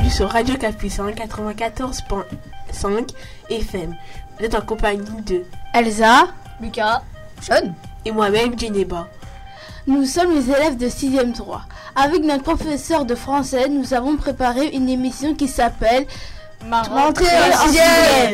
bienvenue sur Radio Capucin 94.5 FM. Vous êtes en compagnie de Elsa, Lucas, Sean et moi-même, Djeneba. Nous sommes les élèves de 6e 3. Avec notre professeur de français, nous avons préparé une émission qui s'appelle Ma rentrée en 6e.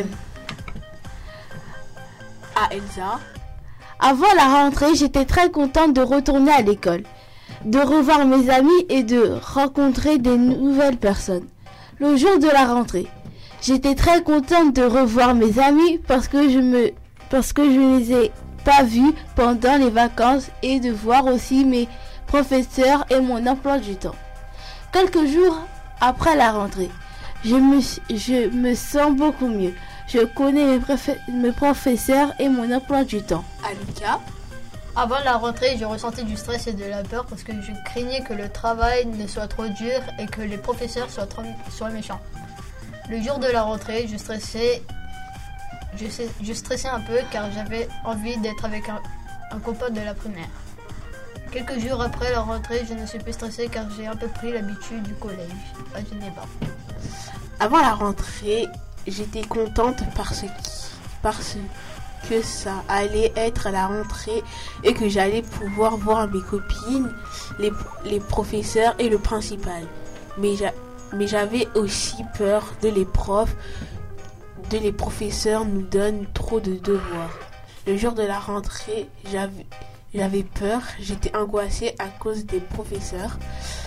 Ah, Elsa. Avant la rentrée, j'étais très contente de retourner à l'école, de revoir mes amis et de rencontrer des nouvelles personnes. Le jour de la rentrée, j'étais très contente de revoir mes amis parce que je ne les ai pas vus pendant les vacances et de voir aussi mes professeurs et mon emploi du temps. Quelques jours après la rentrée, je me sens beaucoup mieux. Je connais mes professeurs et mon emploi du temps. Ah, Lucas. Avant la rentrée, je ressentais du stress et de la peur parce que je craignais que le travail ne soit trop dur et que les professeurs soient méchants. Le jour de la rentrée, je stressais un peu car j'avais envie d'être avec un copain de la primaire. Quelques jours après la rentrée, je ne suis plus stressée car j'ai un peu pris l'habitude du collège à Genève. Avant la rentrée, j'étais contente parce que ça allait être la rentrée et que j'allais pouvoir voir mes copines, les professeurs et le principal. Mais j'avais aussi peur de les professeurs nous donnent trop de devoirs. Le jour de la rentrée, j'avais peur, j'étais angoissée à cause des professeurs,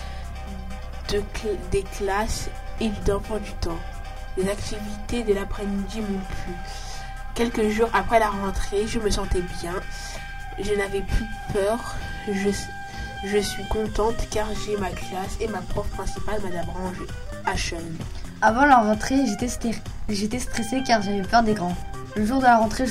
des classes et d'emploi du temps. Les activités de l'après-midi m'ont plu. Quelques jours après la rentrée, je me sentais bien. Je n'avais plus peur. Je suis contente car j'ai ma classe et ma prof principale, Madame H. Avant la rentrée, j'étais stressée car j'avais peur des grands. Le jour de la rentrée,